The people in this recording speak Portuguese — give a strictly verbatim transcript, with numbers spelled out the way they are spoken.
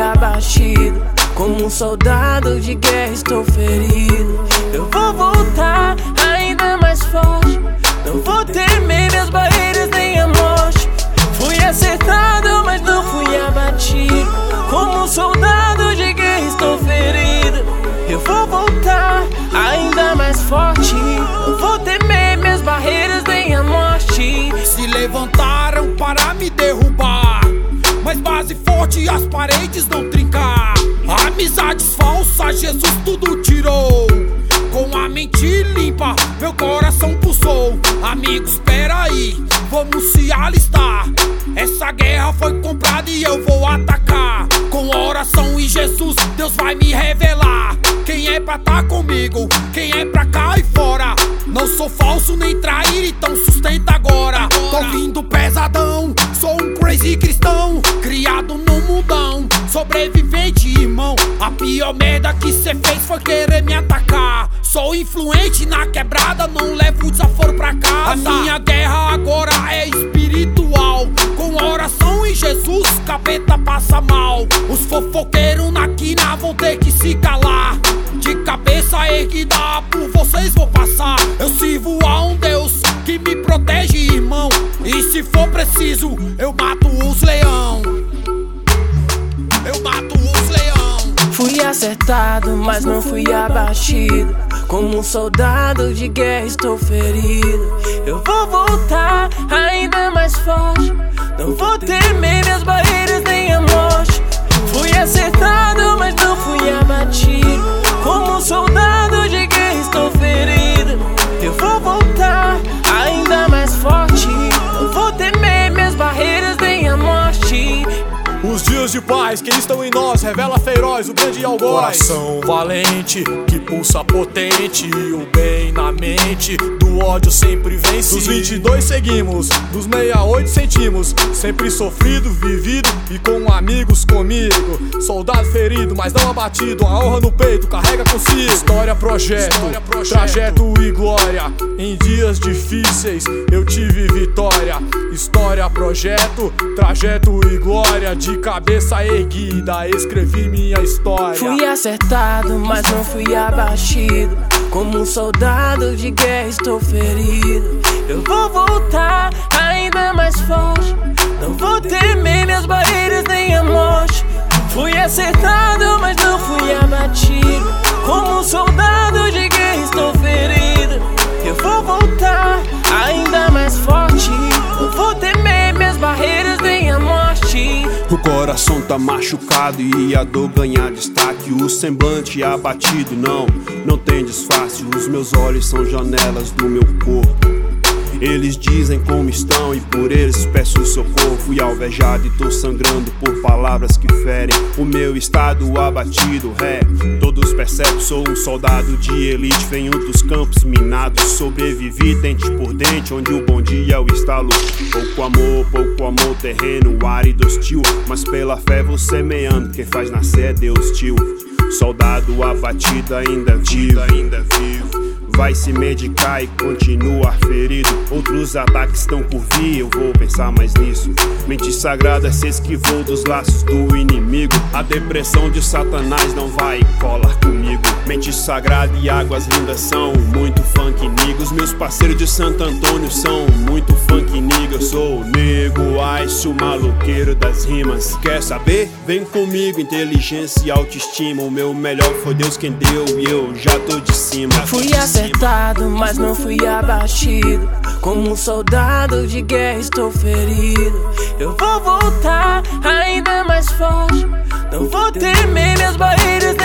abatido. Como um soldado de guerra estou ferido. Eu vou voltar ainda mais forte. Não vou temer minhas barreiras nem a morte. Fui acertado, mas não fui abatido. Como um soldado de guerra estou ferido. Eu vou voltar ainda mais forte. Não vou temer minhas barreiras nem a morte. Se levantaram para me derrubar, mas base forte as paredes não trincar. Amizades falsas Jesus tudo tirou. Com a mente limpa meu coração pulsou. Amigos, peraí, vamos se alistar. Essa guerra foi comprada e eu vou atacar. Com oração e Jesus Deus vai me revelar quem é pra tá comigo, quem é pra cair fora. Não sou falso nem trair, então sustenta agora. Tô vindo pesadão, sou um crazy cristão, criado no mundão, sobrevivente, irmão. A pior merda que cê fez foi querer me atacar. Sou influente na quebrada, não levo desaforo pra casa. A minha guerra agora é espiritual. Com oração em Jesus, capeta passa mal. Os fofoqueiros na quina vão ter que se calar. De cabeça erguida por vocês vou passar. Eu sirvo a um Deus que me protege, irmão. E se for preciso, eu mato os leão. Eu mato os leão. Fui acertado, mas não fui abatido. Como um soldado de guerra estou ferido. Eu vou voltar ainda mais forte. Não vou temer minhas barreiras nem a morte. Fui acertado, mas não fui abatido. Como um soldado de guerra estou ferido. Eu vou voltar ainda mais forte. Não vou temer minhas barreiras nem a morte. Os dias de paz que estão em nós revela feroz o grande algoz. Coração valente que pulsa potente, o bem na mente, do ódio sempre vence. Dos vinte e dois seguimos, dos sessenta e oito sentimos. Sempre sofrido, vivido e com amigos comigo. Soldado ferido, mas não abatido, a honra no peito carrega consigo. História, projeto, História, projeto. Trajeto e glória. Em dias difíceis eu tive vitória. História, projeto, trajeto e glória. De cabeça erguida, escrevi minha história. Fui acertado, mas não fui abatido. Como um soldado de guerra estou ferido. Eu vou voltar ainda mais forte. Não vou temer minhas barreiras nem a morte. Fui acertado, mas não fui abatido. Como um soldado de guerra estou ferido. Eu vou voltar ainda mais forte. Não vou temer minhas barreiras nem a morte. O coração tá machucado e a dor ganha destaque. O semblante abatido, não, não tem disfarce. Os meus olhos são janelas do meu corpo. Eles dizem como estão e por eles peço socorro. Fui alvejado e tô sangrando por palavras que ferem o meu estado abatido. É, todos percebem, sou um soldado de elite. Venho dos campos minados, sobrevivi dente por dente, onde o bom dia é o estalo. Pouco amor, pouco amor, terreno árido hostil. Mas pela fé vou semeando, quem faz nascer é Deus, tio. Soldado abatido ainda vivo, ainda vivo. Vai se medicar e continuar ferido. Outros ataques estão por vir, eu vou pensar mais nisso. Mente sagrada se esquivou dos laços do inimigo. A depressão de Satanás não vai colar comigo. Mente sagrada e águas lindas são muito funk niggas. Meus parceiros de Santo Antônio são muito funk niggas. Eu sou o nego Ice, o maloqueiro das rimas. Quer saber? Vem comigo, inteligência e autoestima. O meu melhor foi Deus quem deu e eu já tô de cima. Fui acertado, mas não fui abatido. Como um soldado de guerra estou ferido. Eu vou voltar ainda mais forte. Não vou temer minhas barreiras